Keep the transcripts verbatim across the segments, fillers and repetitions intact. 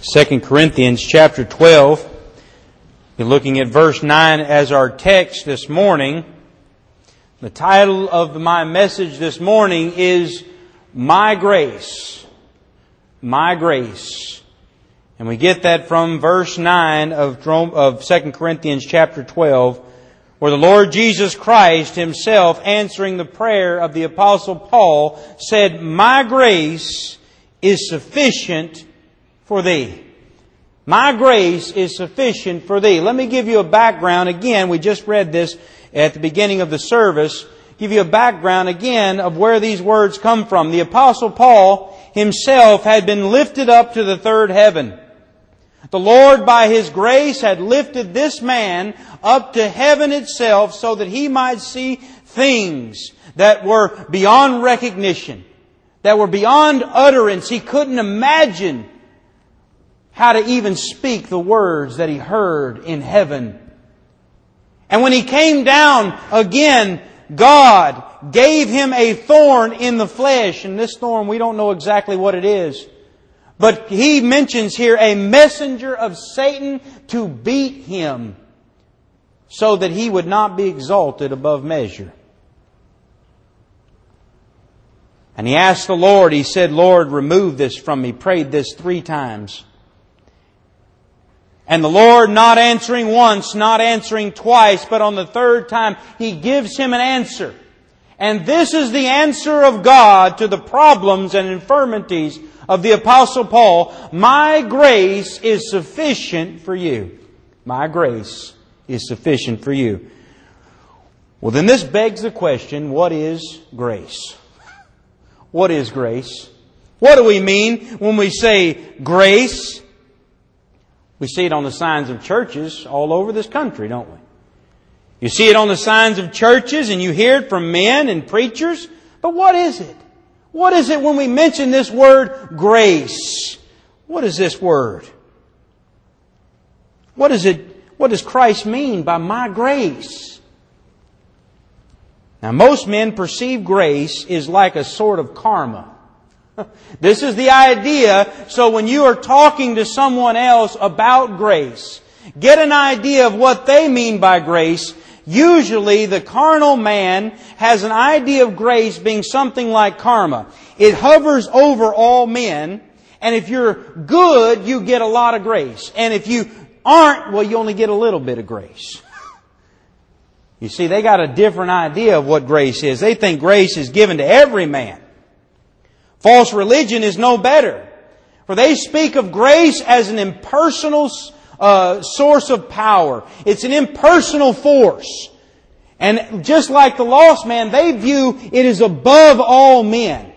Second Corinthians chapter twelve. We're looking at verse nine as our text this morning. The title of my message this morning is My Grace. My Grace. And we get that from verse nine of, of Second Corinthians chapter twelve, where the Lord Jesus Christ Himself, answering the prayer of the Apostle Paul, said, My grace is sufficient for thee. My grace is sufficient for thee. Let me give you a background. Again, we just read this at the beginning of the service. Give you a background again of where these words come from. The Apostle Paul himself had been lifted up to the third heaven. The Lord, by His grace, had lifted this man up to heaven itself so that he might see things that were beyond recognition, that were beyond utterance. He couldn't imagine how to even speak the words that he heard in heaven. And when he came down again, God gave him a thorn in the flesh. And this thorn, we don't know exactly what it is. But he mentions here a messenger of Satan to beat him so that he would not be exalted above measure. And he asked the Lord, he said, Lord, remove this from me. Prayed this three times. And the Lord, not answering once, not answering twice, but on the third time, He gives him an answer. And this is the answer of God to the problems and infirmities of the Apostle Paul. My grace is sufficient for you. My grace is sufficient for you. Well, then this begs the question, what is grace? What is grace? What do we mean when we say grace? We see it on the signs of churches all over this country, don't we? You see it on the signs of churches and you hear it from men and preachers. But what is it? What is it when we mention this word grace? What is this word? What is it? What does Christ mean by my grace? Now, most men perceive grace is like a sort of karma. This is the idea. So when you are talking to someone else about grace, get an idea of what they mean by grace. Usually the carnal man has an idea of grace being something like karma. It hovers over all men. And if you're good, you get a lot of grace. And if you aren't, well, you only get a little bit of grace. You see, they got a different idea of what grace is. They think grace is given to every man. False religion is no better. For they speak of grace as an impersonal uh, source of power. It's an impersonal force. And just like the lost man, they view it as above all men.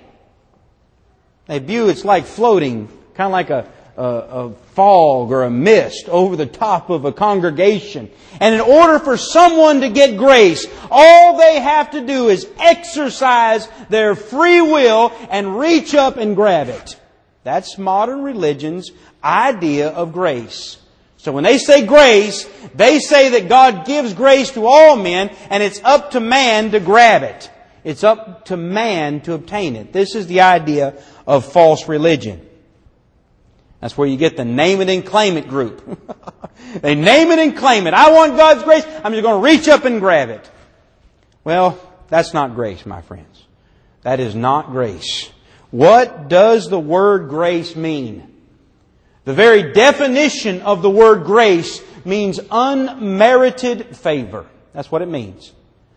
They view it's like floating, kind of like a, a, a fog or a mist over the top of a congregation. And in order for someone to get grace, all they have to do is exercise their free will and reach up and grab it. That's modern religion's idea of grace. So when they say grace, they say that God gives grace to all men and it's up to man to grab it. It's up to man to obtain it. This is the idea of false religion. That's where you get the name it and claim it group. They name it and claim it. I want God's grace. I'm just going to reach up and grab it. Well, that's not grace, my friends. That is not grace. What does the word grace mean? The very definition of the word grace means unmerited favor. That's what it means.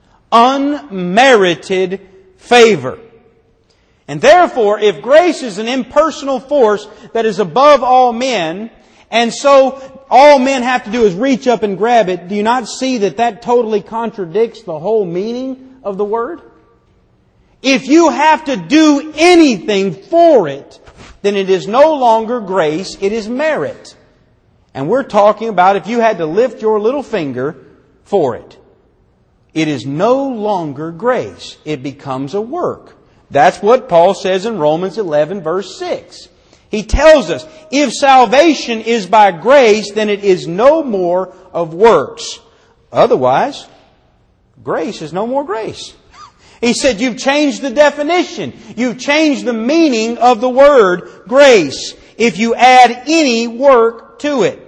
Unmerited favor. And therefore, if grace is an impersonal force that is above all men, and so all men have to do is reach up and grab it, do you not see that that totally contradicts the whole meaning of the word? If you have to do anything for it, then it is no longer grace, it is merit. And we're talking about if you had to lift your little finger for it. It is no longer grace. It becomes a work. That's what Paul says in Romans eleven verse six. He tells us, if salvation is by grace, then it is no more of works. Otherwise, grace is no more grace. He said, you've changed the definition. You've changed the meaning of the word grace. if you add any work to it.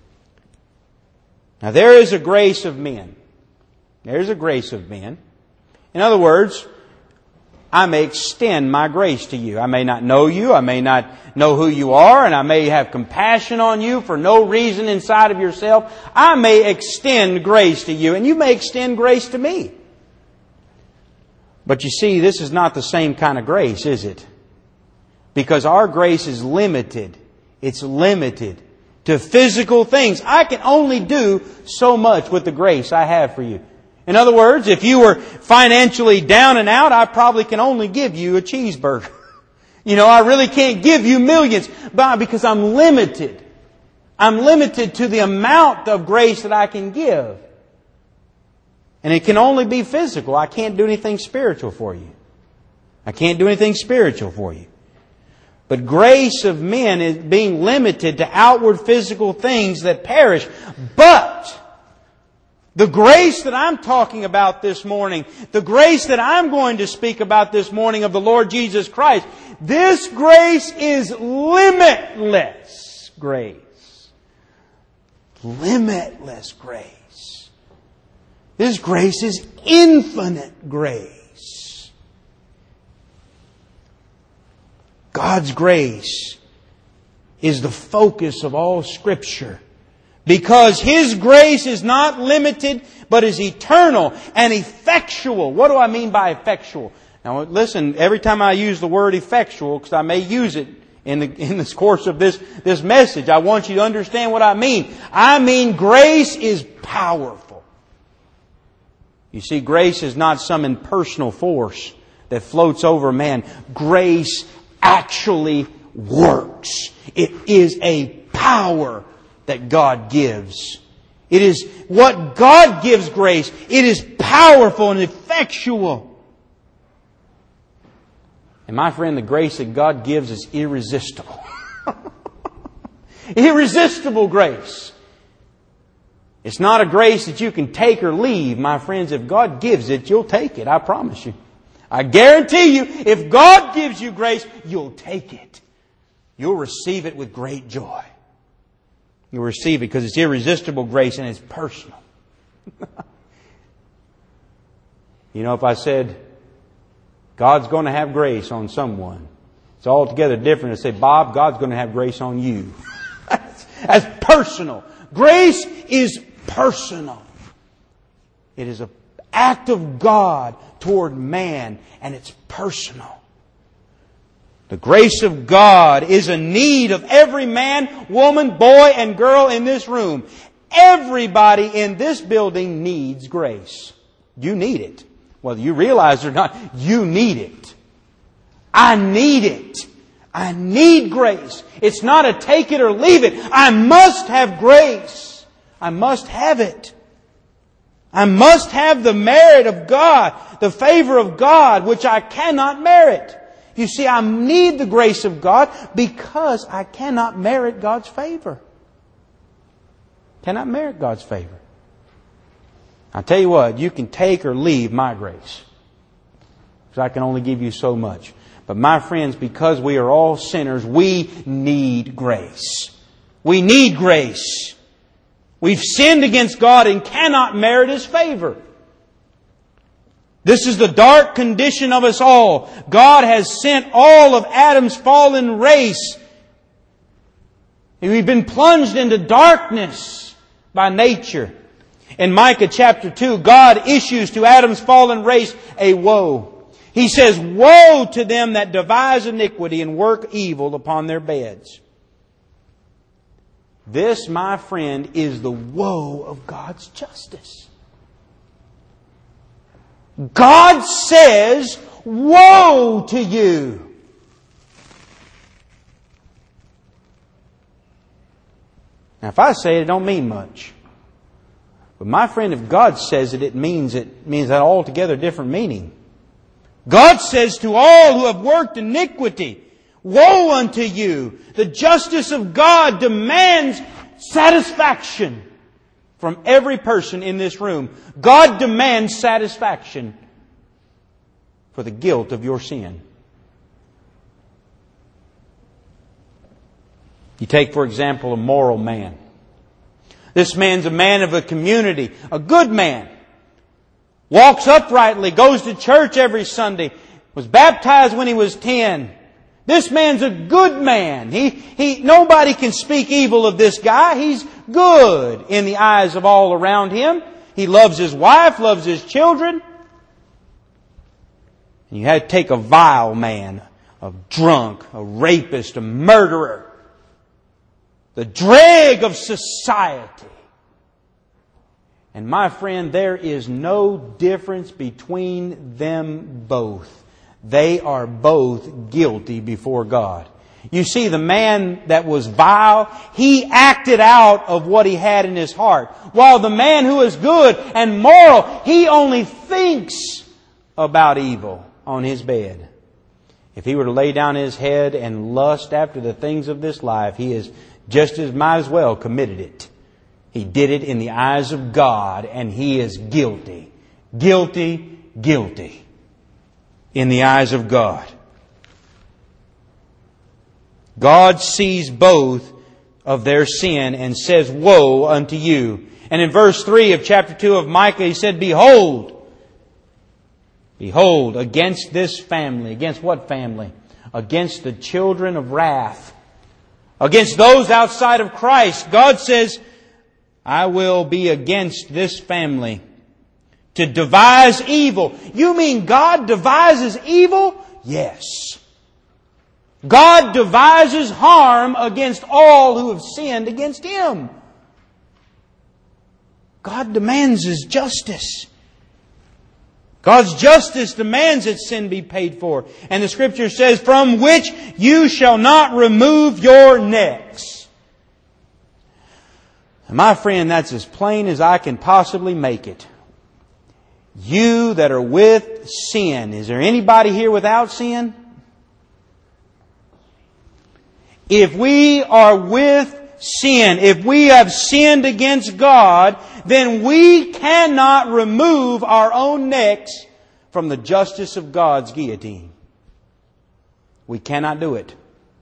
Now there is a grace of men. There's a grace of men. In other words, I may extend my grace to you. I may not know you. I may not know who you are. And I may have compassion on you for no reason inside of yourself. I may extend grace to you. And you may extend grace to me. But you see, this is not the same kind of grace, is it? Because our grace is limited. It's limited to physical things. I can only do so much with the grace I have for you. In other words, if you were financially down and out, I probably can only give you a cheeseburger. You know, I really can't give you millions because I'm limited. I'm limited to the amount of grace that I can give. And it can only be physical. I can't do anything spiritual for you. I can't do anything spiritual for you. But grace of men is being limited to outward physical things that perish. But the grace that I'm talking about this morning, the grace that I'm going to speak about this morning of the Lord Jesus Christ, this grace is limitless grace. Limitless grace. This grace is infinite grace. God's grace is the focus of all Scripture. Because His grace is not limited, but is eternal and effectual. What do I mean by effectual? Now listen, every time I use the word effectual, because I may use it in the in this course of this, this message, I want you to understand what I mean. I mean grace is powerful. You see, grace is not some impersonal force that floats over man. Grace actually works. It is a power that God gives. It is what God gives grace. It is powerful and effectual. And my friend, the grace that God gives is irresistible. Irresistible grace. It's not a grace that you can take or leave. My friends, if God gives it, you'll take it. I promise you. I guarantee you, if God gives you grace, you'll take it. You'll receive it with great joy. You'll receive it because it's irresistible grace and it's personal. You know, if I said, God's going to have grace on someone, it's altogether different to say, Bob, God's going to have grace on you. That's personal. Grace is personal. It is an act of God toward man, and it's personal. The grace of God is a need of every man, woman, boy, and girl in this room. Everybody in this building needs grace. You need it. Whether you realize it or not, you need it. I need it. I need grace. It's not a take it or leave it. I must have grace. I must have it. I must have the merit of God, the favor of God, which I cannot merit. You see, I need the grace of God because I cannot merit God's favor. Cannot merit God's favor. I'll tell you what, you can take or leave my grace. Because I can only give you so much. But my friends, because we are all sinners, we need grace. We need grace. We've sinned against God and cannot merit His favor. This is the dark condition of us all. God has sent all of Adam's fallen race. And we've been plunged into darkness by nature. In Micah chapter two, God issues to Adam's fallen race a woe. He says, woe to them that devise iniquity and work evil upon their beds. This, my friend, is the woe of God's justice. God says, woe to you. Now, if I say it, it don't mean much. But my friend, if God says it, it means it means that altogether different meaning. God says to all who have worked iniquity, woe unto you. The justice of God demands satisfaction from every person in this room. God demands satisfaction for the guilt of your sin. You take, for example, a moral man. This man's a man of a community, a good man. Walks uprightly, goes to church every Sunday, was baptized when he was ten. This man's a good man. He, he, nobody can speak evil of this guy. He's good in the eyes of all around him. He loves his wife, loves his children. And you had to take a vile man, a drunk, a rapist, a murderer, the dreg of society. And my friend, there is no difference between them both. They are both guilty before God. You see, the man that was vile, he acted out of what he had in his heart. While the man who is good and moral, he only thinks about evil on his bed. If he were to lay down his head and lust after the things of this life, he is just as might as well committed it. He did it in the eyes of God, and he is guilty. Guilty, guilty. In the eyes of God. God sees both of their sin and says, "Woe unto you." And in verse three of chapter two of Micah, he said, Behold, Behold, against this family. Against what family? Against the children of wrath. Against those outside of Christ. God says, I will be against this family to devise evil. You mean God devises evil? Yes. God devises harm against all who have sinned against Him. God demands His justice. God's justice demands that sin be paid for. And the Scripture says, from which you shall not remove your necks. And my friend, that's as plain as I can possibly make it. You that are with sin. Is there anybody here without sin? If we are with sin, if we have sinned against God, then we cannot remove our own necks from the justice of God's guillotine. We cannot do it.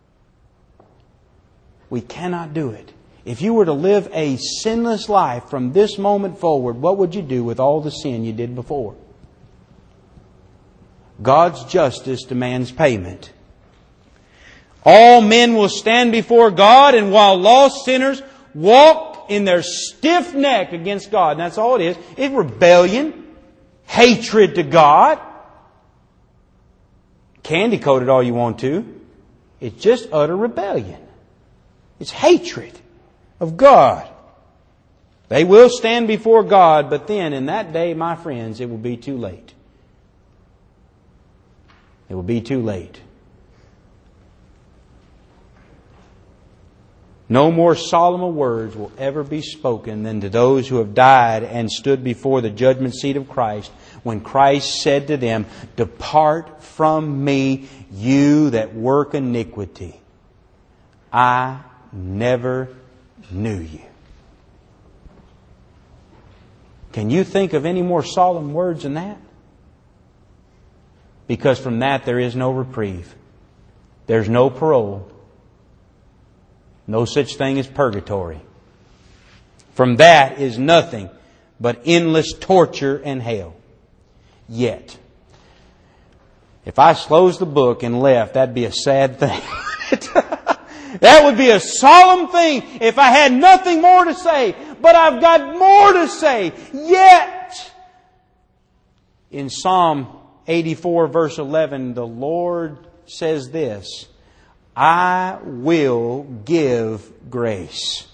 We cannot do it. If you were to live a sinless life from this moment forward, what would you do with all the sin you did before? God's justice demands payment. All men will stand before God, and while lost sinners walk in their stiff neck against God, and that's all it is, it's rebellion, hatred to God. Candy coat it all you want to. It's just utter rebellion. It's hatred of God. They will stand before God, but then in that day, my friends, it will be too late. It will be too late. No more solemn words will ever be spoken than to those who have died and stood before the judgment seat of Christ, when Christ said to them, Depart from me, you that work iniquity. I never knew you. Can you think of any more solemn words than that? Because from that there is no reprieve. There's no parole. No such thing as purgatory. From that is nothing but endless torture and hell. Yet, if I closed the book and left, that'd be a sad thing. That would be a solemn thing if I had nothing more to say. But I've got more to say. Yet, in Psalm eighty-four verse eleven, the Lord says this, I will give grace.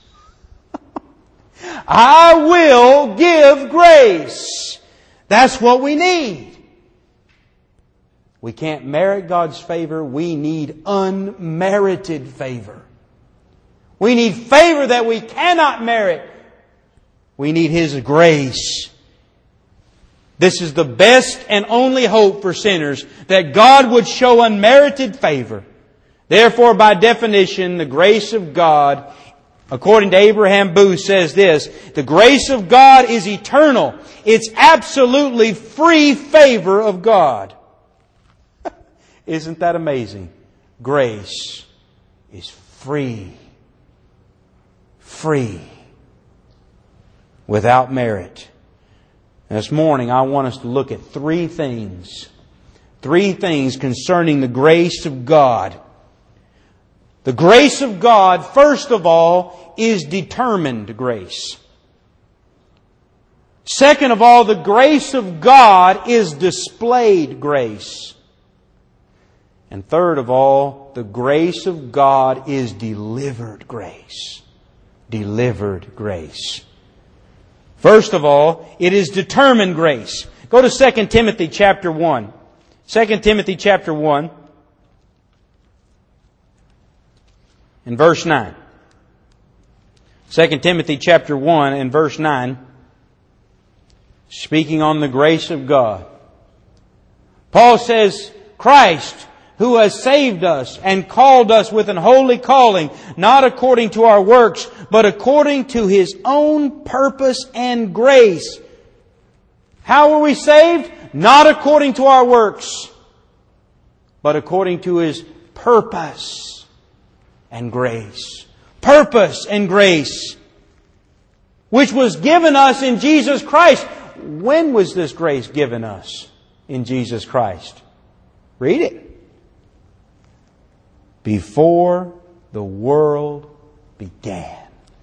I will give grace. That's what we need. We can't merit God's favor. We need unmerited favor. We need favor that we cannot merit. We need His grace. This is the best and only hope for sinners, that God would show unmerited favor. Therefore, by definition, the grace of God, according to Abraham Booth, says this, the grace of God is eternal. It's absolutely free favor of God. Isn't that amazing? Grace is free free without merit. This morning I want us to look at three things. Three things concerning the grace of God. The grace of God, first of all, is determined grace. Second of all, the grace of God is displayed grace. And third of all, the grace of God is delivered grace. Delivered grace. First of all, it is determined grace. Go to Second Timothy chapter one. Second Timothy chapter one and verse nine. Second Timothy chapter one and verse nine. Speaking on the grace of God. Paul says, Christ, who has saved us and called us with an holy calling, not according to our works, but according to His own purpose and grace. How were we saved? Not according to our works, but according to His purpose and grace. Purpose and grace, which was given us in Jesus Christ. When was this grace given us in Jesus Christ? Read it. Before the world began.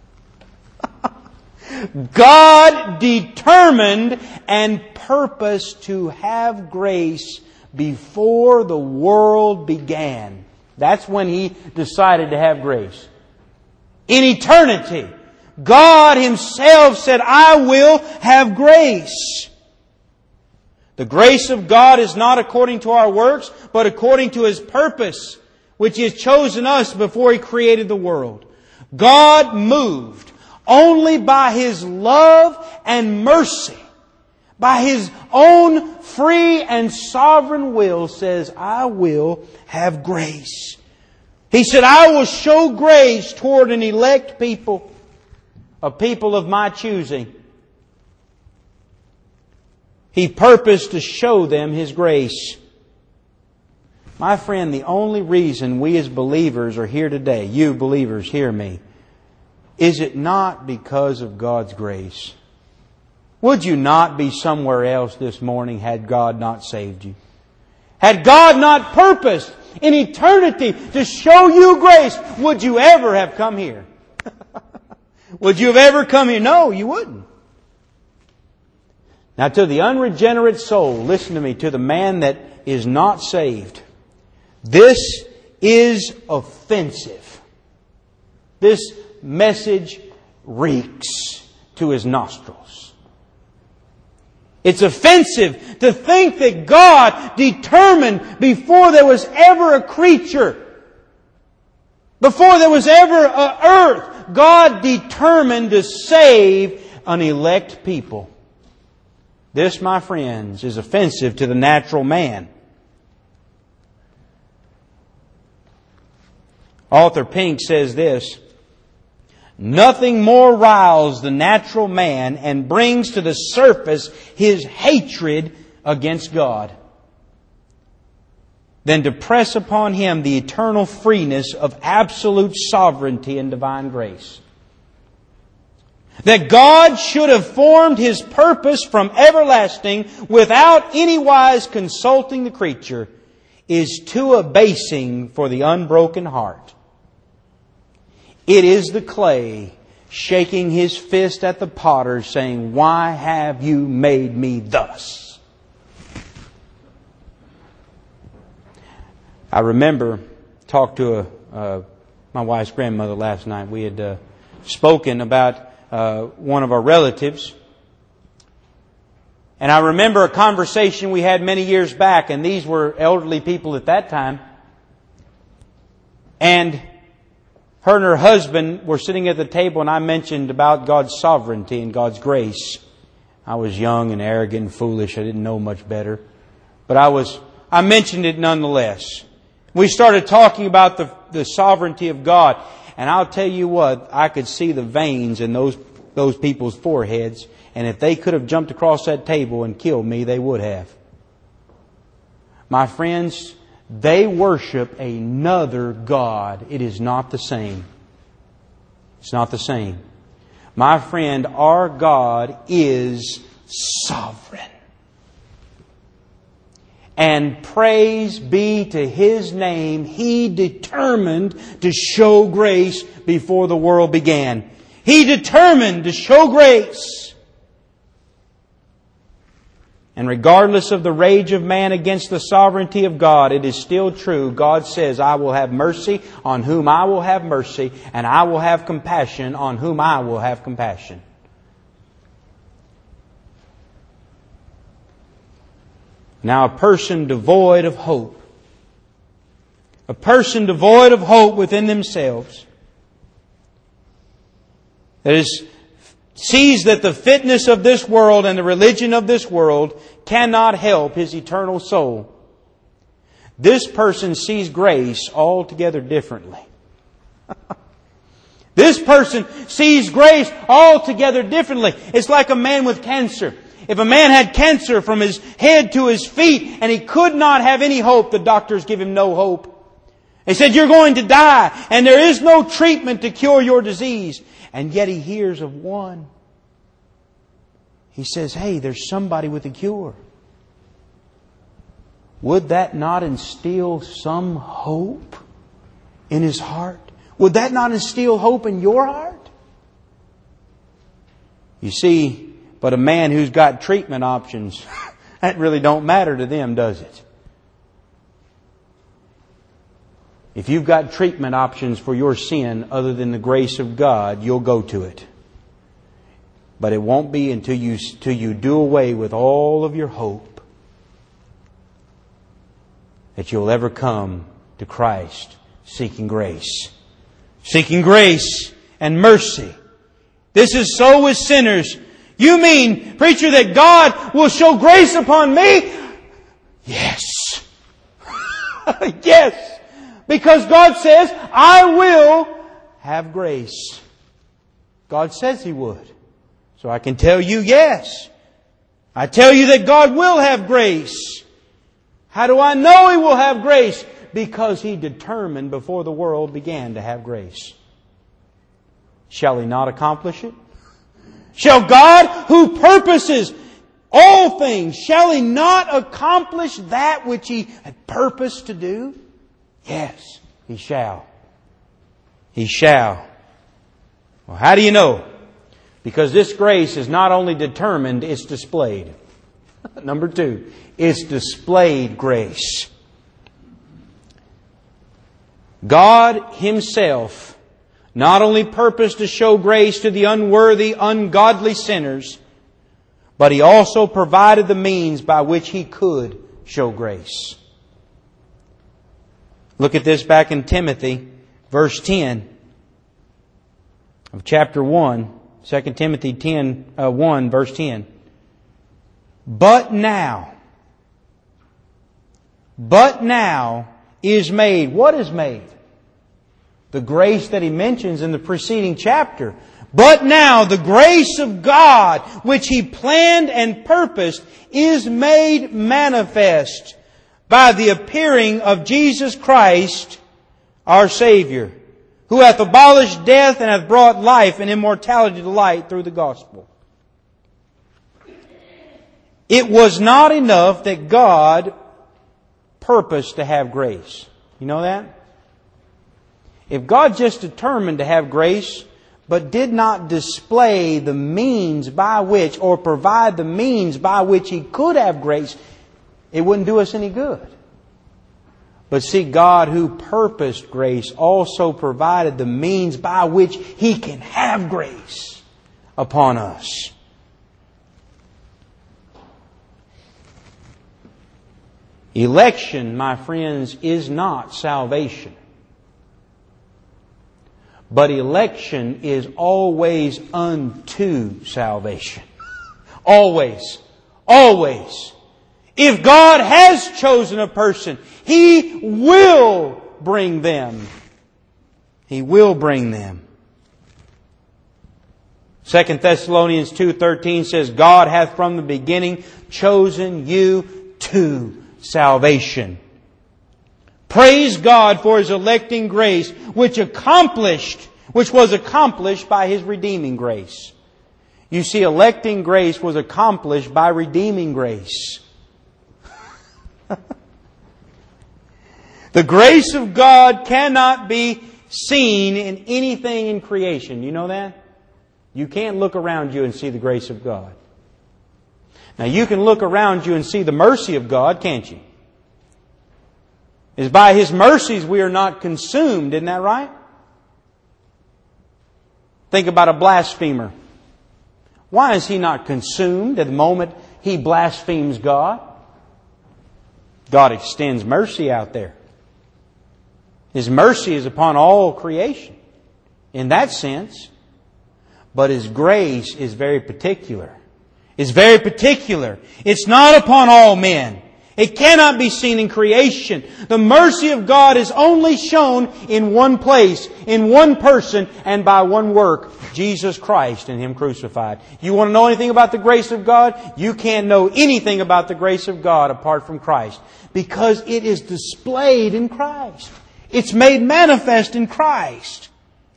God determined and purposed to have grace before the world began. That's when He decided to have grace. In eternity, God Himself said, I will have grace. The grace of God is not according to our works, but according to His purpose, which He has chosen us before He created the world. God moved only by His love and mercy, by His own free and sovereign will, says, I will have grace. He said, I will show grace toward an elect people, a people of my choosing. He purposed to show them His grace. My friend, the only reason we as believers are here today, you believers hear me, is it not because of God's grace? Would you not be somewhere else this morning had God not saved you? Had God not purposed in eternity to show you grace, would you ever have come here? Would you have ever come here? No, you wouldn't. Now to the unregenerate soul, listen to me, to the man that is not saved, this is offensive. This message reeks to his nostrils. It's offensive to think that God determined before there was ever a creature, before there was ever an earth, God determined to save an elect people. This, my friends, is offensive to the natural man. Arthur Pink says this, nothing more riles the natural man and brings to the surface his hatred against God than to press upon him the eternal freeness of absolute sovereignty and divine grace. That God should have formed His purpose from everlasting without anywise consulting the creature is too abasing for the unbroken heart. It is the clay shaking his fist at the potter, saying, why have you made me thus? I remember talked to a, uh, my wife's grandmother last night. We had uh, spoken about uh, one of our relatives. And I remember a conversation we had many years back, and these were elderly people at that time. And her and her husband were sitting at the table, and I mentioned about God's sovereignty and God's grace. I was young and arrogant and foolish. I didn't know much better. But I was, I mentioned it nonetheless. We started talking about the, the sovereignty of God. And I'll tell you what, I could see the veins in those, those people's foreheads. And if they could have jumped across that table and killed me, they would have. My friends, they worship another God. It is not the same. It's not the same. My friend, our God is sovereign. And praise be to His name, He determined to show grace before the world began. He determined to show grace. And regardless of the rage of man against the sovereignty of God, it is still true. God says, I will have mercy on whom I will have mercy, and I will have compassion on whom I will have compassion. Now, a person devoid of hope, a person devoid of hope within themselves, that is, sees that the fitness of this world and the religion of this world cannot help his eternal soul, this person sees grace altogether differently. This person sees grace altogether differently. It's like a man with cancer. If a man had cancer from his head to his feet and he could not have any hope, the doctors give him no hope. They said, you're going to die and there is no treatment to cure your disease. And yet he hears of one. He says, hey, there's somebody with a cure. Would that not instill some hope in his heart? Would that not instill hope in your heart? You see, but a man who's got treatment options, that really don't matter to them, does it? If you've got treatment options for your sin other than the grace of God, you'll go to it. But it won't be until you, until you do away with all of your hope that you'll ever come to Christ seeking grace. Seeking grace and mercy. This is so with sinners. You mean, preacher, that God will show grace upon me? Yes. Yes. Because God says, I will have grace. God says He would. So I can tell you, yes. I tell you that God will have grace. How do I know He will have grace? Because He determined before the world began to have grace. Shall He not accomplish it? Shall God, who purposes all things, shall He not accomplish that which He had purposed to do? Yes, He shall. He shall. Well, how do you know? Because this grace is not only determined, it's displayed. Number two, it's displayed grace. God Himself not only purposed to show grace to the unworthy, ungodly sinners, but He also provided the means by which He could show grace. Look at this back in Timothy, verse ten of chapter one. Second Timothy ten, uh, one, verse ten. But now, but now is made. What is made? The grace that he mentions in the preceding chapter. But now the grace of God, which He planned and purposed, is made manifest by the appearing of Jesus Christ, our Savior, who hath abolished death and hath brought life and immortality to light through the gospel. It was not enough that God purposed to have grace. You know that? If God just determined to have grace, but did not display the means by which, or provide the means by which He could have grace, it wouldn't do us any good. But see, God who purposed grace also provided the means by which He can have grace upon us. Election, my friends, is not salvation. But election is always unto salvation. Always. Always. If God has chosen a person, He will bring them. He will bring them. Second Thessalonians two thirteen says, God hath from the beginning chosen you to salvation. Praise God for His electing grace, which accomplished which was accomplished by His redeeming grace. You see, electing grace was accomplished by redeeming grace. The grace of God cannot be seen in anything in creation. You know that? You can't look around you and see the grace of God. Now you can look around you and see the mercy of God, can't you? It's by His mercies we are not consumed, isn't that right? Think about a blasphemer. Why is he not consumed at the moment he blasphemes God? God extends mercy out there. His mercy is upon all creation in that sense. But His grace is very particular. It's very particular. It's not upon all men. It cannot be seen in creation. The mercy of God is only shown in one place, in one person, and by one work, Jesus Christ and Him crucified. You want to know anything about the grace of God? You can't know anything about the grace of God apart from Christ, because it is displayed in Christ. It's made manifest in Christ.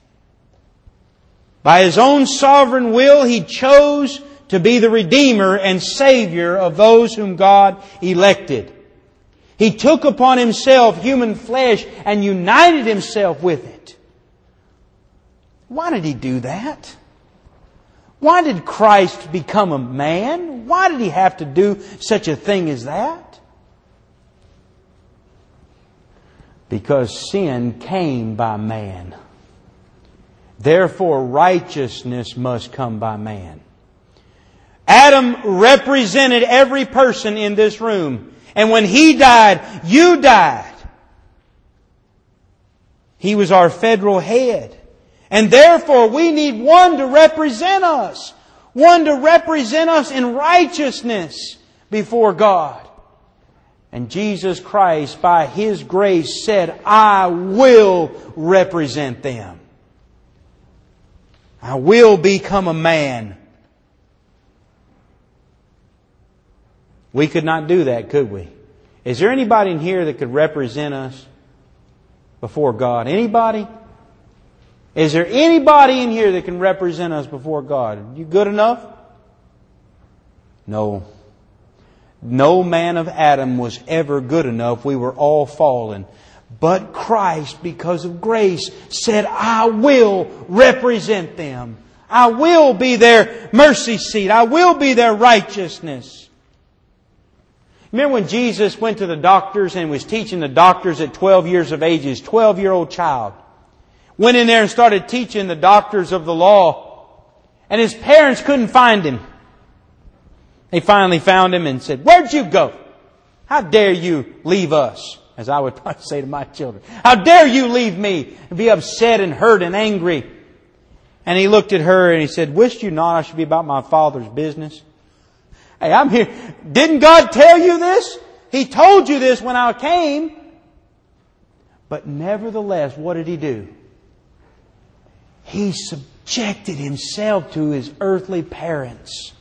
By His own sovereign will, He chose to be the Redeemer and Savior of those whom God elected. He took upon Himself human flesh and united Himself with it. Why did He do that? Why did Christ become a man? Why did He have to do such a thing as that? Because sin came by man. Therefore, righteousness must come by man. Adam represented every person in this room. And when he died, you died. He was our federal head. And therefore, we need one to represent us. One to represent us in righteousness before God. And Jesus Christ, by His grace, said, I will represent them. I will become a man. We could not do that, could we? Is there anybody in here that could represent us before God? Anybody? Is there anybody in here that can represent us before God? You good enough? No. No man of Adam was ever good enough. We were all fallen. But Christ, because of grace, said, I will represent them. I will be their mercy seat. I will be their righteousness. Remember when Jesus went to the doctors and was teaching the doctors at twelve years of age, his twelve-year-old child went in there and started teaching the doctors of the law. And his parents couldn't find him. They finally found him and said, where'd you go? How dare you leave us? As I would probably say to my children. How dare you leave me and be upset and hurt and angry? And he looked at her and he said, wist you not I should be about my Father's business? Hey, I'm here. Didn't God tell you this? He told you this when I came. But nevertheless, what did He do? He subjected Himself to His earthly parents.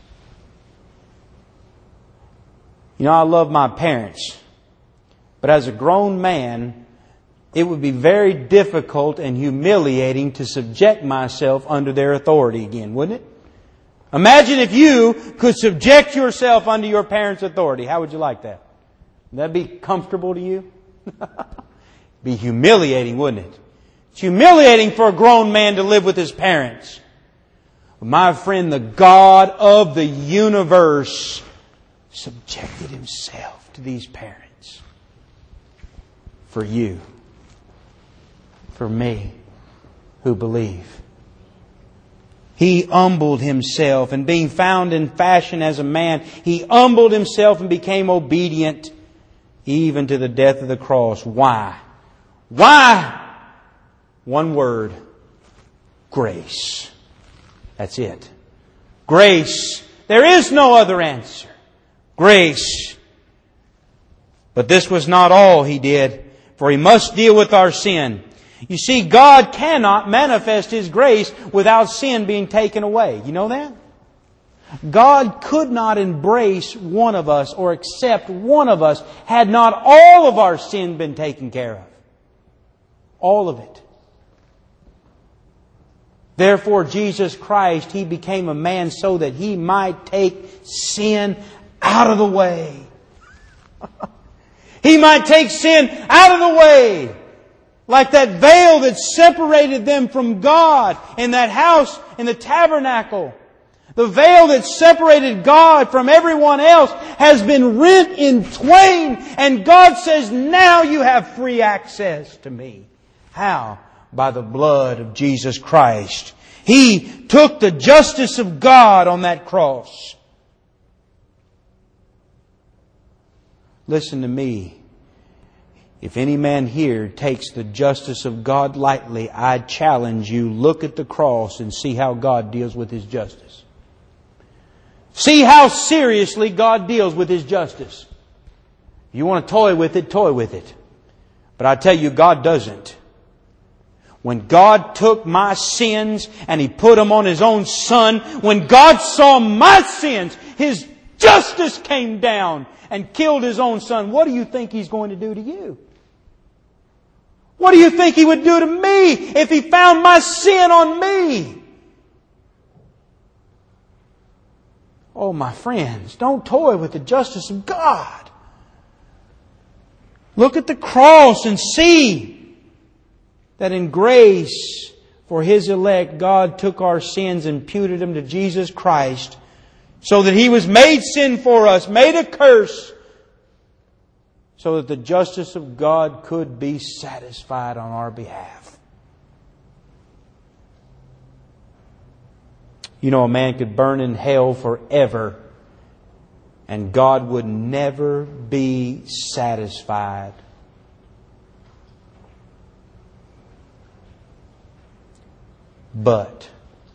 You know, I love my parents. But as a grown man, it would be very difficult and humiliating to subject myself under their authority again, wouldn't it? Imagine if you could subject yourself under your parents' authority. How would you like that? Would that be comfortable to you? Be humiliating, wouldn't it? It's humiliating for a grown man to live with his parents. But my friend, the God of the universe subjected Himself to these parents. For you. For me who believe. He humbled Himself, and being found in fashion as a man, He humbled Himself and became obedient even to the death of the cross. Why? Why? One word. Grace. That's it. Grace. There is no other answer. Grace. But this was not all He did, for He must deal with our sin. You see, God cannot manifest His grace without sin being taken away. You know that? God could not embrace one of us or accept one of us had not all of our sin been taken care of. All of it. Therefore, Jesus Christ, He became a man so that He might take sin out of the way. He might take sin out of the way. Like that veil that separated them from God in that house in the tabernacle. The veil that separated God from everyone else has been rent in twain. And God says, now you have free access to me. How? By the blood of Jesus Christ. He took the justice of God on that cross. Listen to me. If any man here takes the justice of God lightly, I challenge you, look at the cross and see how God deals with His justice. See how seriously God deals with His justice. You want to toy with it, toy with it. But I tell you, God doesn't. When God took my sins and He put them on His own Son, when God saw my sins, His justice came down and killed His own Son. What do you think He's going to do to you? What do you think He would do to me if He found my sin on me? Oh, my friends, don't toy with the justice of God. Look at the cross and see that in grace for His elect, God took our sins and imputed them to Jesus Christ so that He was made sin for us, made a curse, so that the justice of God could be satisfied on our behalf. You know, a man could burn in hell forever and God would never be satisfied. But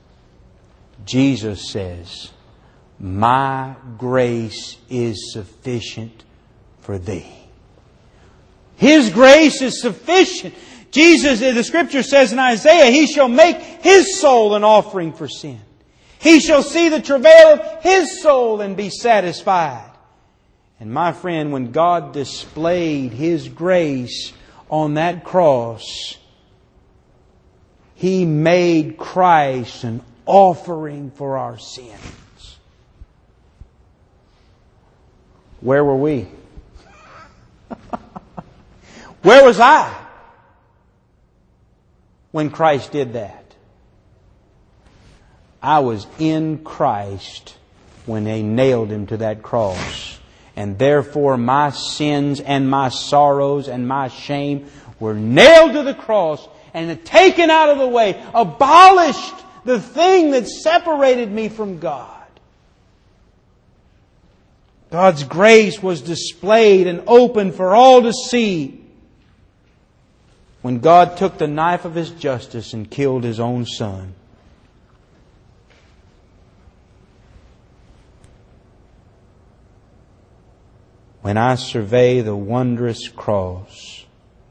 Jesus says, my grace is sufficient for thee. His grace is sufficient. Jesus, the Scripture says in Isaiah, He shall make His soul an offering for sin. He shall see the travail of His soul and be satisfied. And my friend, when God displayed His grace on that cross, He made Christ an offering for our sins. Where were we? Where was I when Christ did that? I was in Christ when they nailed Him to that cross. And therefore my sins and my sorrows and my shame were nailed to the cross and taken out of the way, abolished the thing that separated me from God. God's grace was displayed and open for all to see when God took the knife of His justice and killed His own Son. When I survey the wondrous cross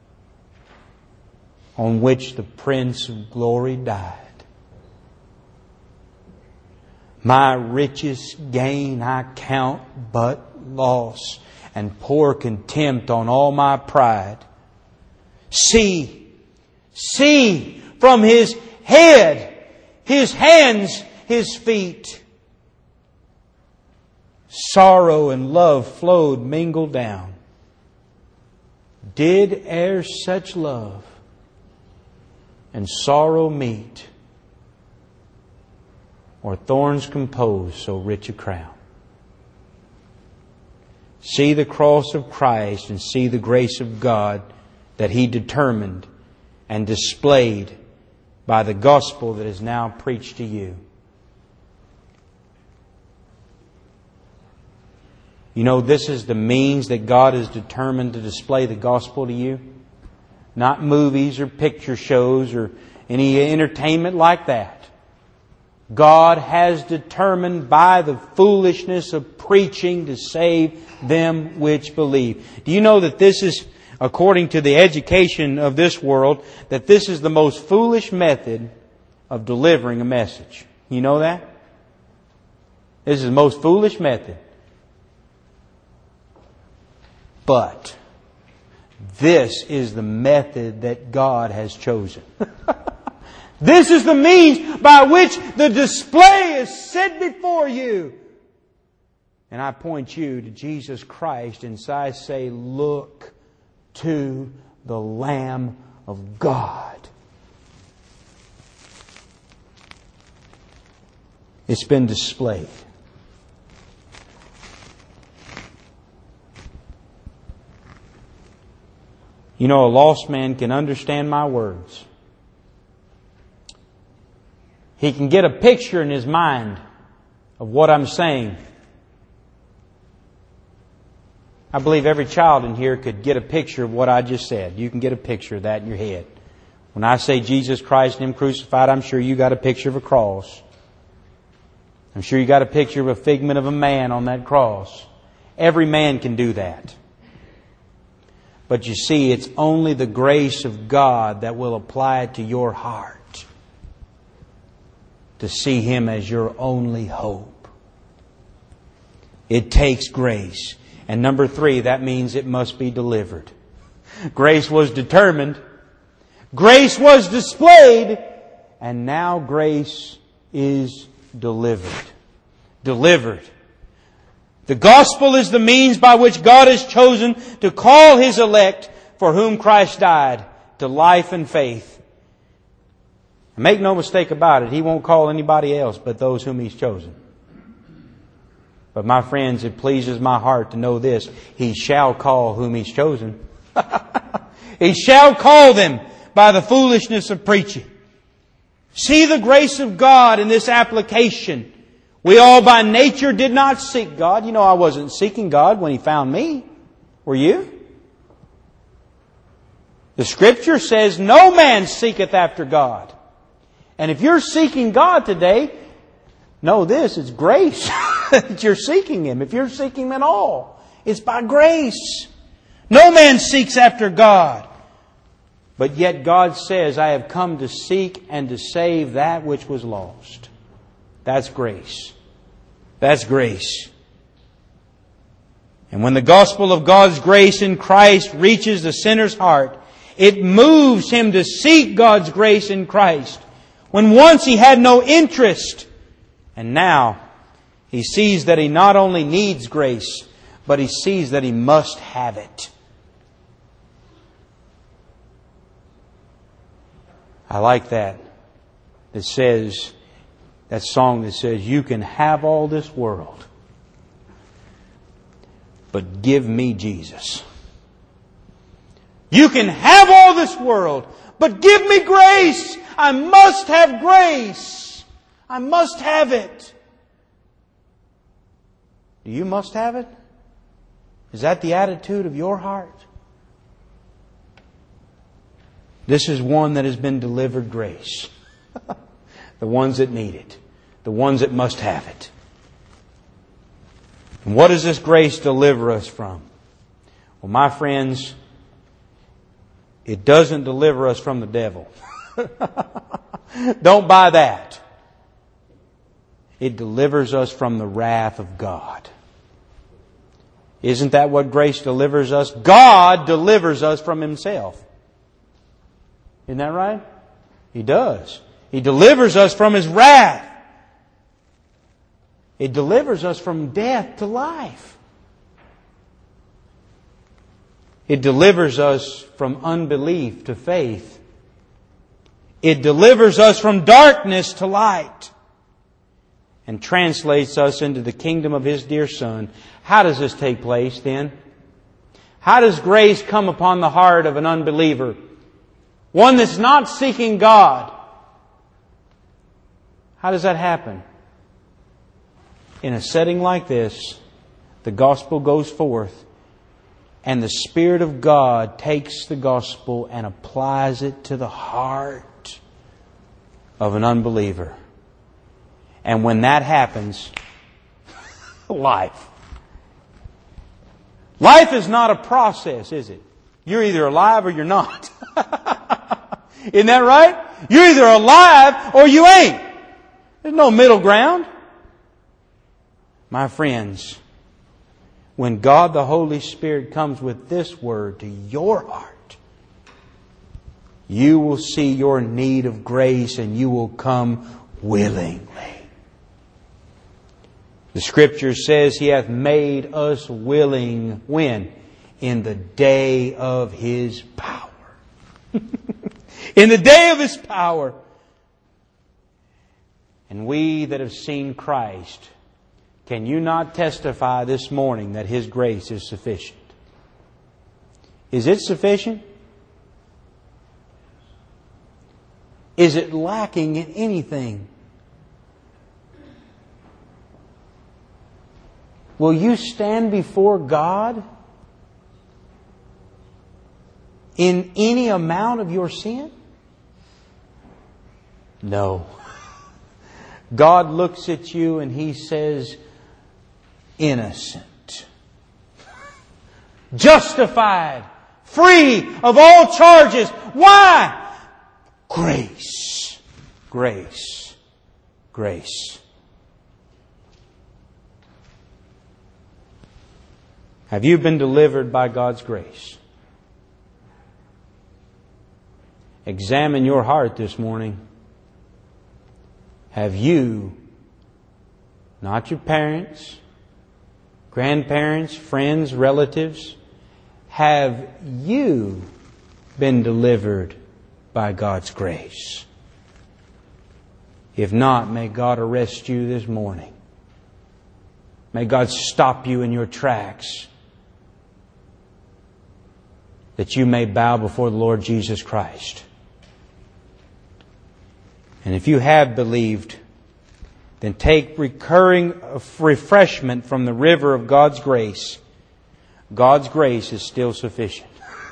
on which the Prince of Glory died, my richest gain I count but loss, and pour contempt on all my pride. See, see from His head, His hands, His feet, sorrow and love flowed mingled down. Did e'er such love and sorrow meet, or thorns compose so rich a crown? See the cross of Christ and see the grace of God that He determined and displayed by the gospel that is now preached to you. You know, this is the means that God is determined to display the gospel to you. Not movies or picture shows or any entertainment like that. God has determined by the foolishness of preaching to save them which believe. Do you know that this is, according to the education of this world, that this is the most foolish method of delivering a message? You know that? This is the most foolish method. But this is the method that God has chosen. This is the means by which the display is set before you. And I point you to Jesus Christ and I say, look to the Lamb of God. It's been displayed. You know, a lost man can understand my words. He can get a picture in his mind of what I'm saying. I believe every child in here could get a picture of what I just said. You can get a picture of that in your head. When I say Jesus Christ and Him crucified, I'm sure you got a picture of a cross. I'm sure you got a picture of a figment of a man on that cross. Every man can do that. But you see, it's only the grace of God that will apply it to your heart to see Him as your only hope. It takes grace. And number three, that means it must be delivered. Grace was determined. Grace was displayed. And now grace is delivered. Delivered. The gospel is the means by which God has chosen to call His elect for whom Christ died to life and faith. And make no mistake about it, He won't call anybody else but those whom He's chosen. But my friends, it pleases my heart to know this. He shall call whom He's chosen. He shall call them by the foolishness of preaching. See the grace of God in this application. We all by nature did not seek God. You know, I wasn't seeking God when He found me. Were you? The Scripture says, no man seeketh after God. And if you're seeking God today, know this, it's grace that you're seeking Him. If you're seeking Him at all, it's by grace. No man seeks after God. But yet God says, I have come to seek and to save that which was lost. That's grace. That's grace. And when the gospel of God's grace in Christ reaches the sinner's heart, it moves him to seek God's grace in Christ. When once he had no interest, and now he sees that he not only needs grace, but he sees that he must have it. I like that. It says, that song that says, you can have all this world, but give me Jesus. You can have all this world, but give me grace. I must have grace. I must have it. Do you must have it? Is that the attitude of your heart? This is one that has been delivered grace. The ones that need it. The ones that must have it. And what does this grace deliver us from? Well, my friends, it doesn't deliver us from the devil. Don't buy that. It delivers us from the wrath of God. Isn't that what grace delivers us? God delivers us from Himself. Isn't that right? He does. He delivers us from His wrath. It delivers us from death to life. It delivers us from unbelief to faith. It delivers us from darkness to light. And translates us into the kingdom of His dear Son. How does this take place then? How does grace come upon the heart of an unbeliever? One that's not seeking God. How does that happen? In a setting like this, the gospel goes forth, and the Spirit of God takes the gospel and applies it to the heart of an unbeliever. And when that happens, life. Life is not a process, is it? You're either alive or you're not. Isn't that right? You're either alive or you ain't. There's no middle ground. My friends, when God the Holy Spirit comes with this word to your heart, you will see your need of grace and you will come willingly. The Scripture says He hath made us willing. When? In the day of His power. In the day of His power. And we that have seen Christ, can you not testify this morning that His grace is sufficient? Is it sufficient? Is it lacking in anything? Will you stand before God in any amount of your sin? No. God looks at you and He says, innocent, justified, free of all charges. Why? Grace, grace, grace. Have you been delivered by God's grace? Examine your heart this morning. Have you, not your parents, grandparents, friends, relatives, have you been delivered by God's grace? If not, may God arrest you this morning. May God stop you in your tracks, that you may bow before the Lord Jesus Christ. And if you have believed, then take recurring refreshment from the river of God's grace. God's grace is still sufficient.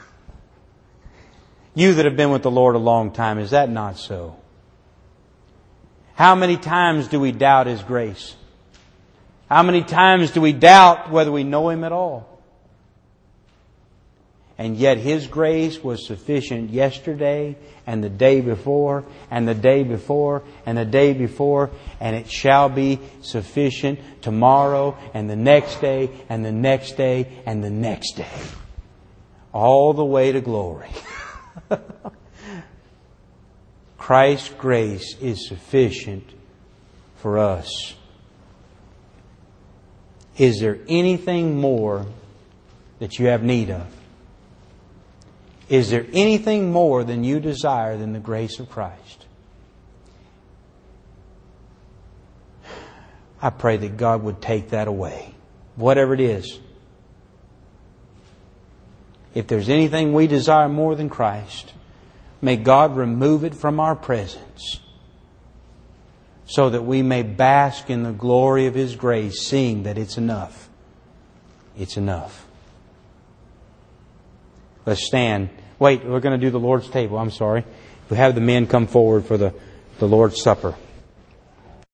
You that have been with the Lord a long time, is that not so? How many times do we doubt His grace? How many times do we doubt whether we know Him at all? And yet His grace was sufficient yesterday and the day before and the day before and the day before, and it shall be sufficient tomorrow and the next day and the next day and the next day. All the way to glory. Christ's grace is sufficient for us. Is there anything more that you have need of? Is there anything more than you desire than the grace of Christ? I pray that God would take that away. Whatever it is. If there's anything we desire more than Christ, may God remove it from our presence, so that we may bask in the glory of His grace, seeing that it's enough. It's enough. Let's stand. Wait, we're going to do the Lord's table. I'm sorry. We have the men come forward for the, the Lord's Supper.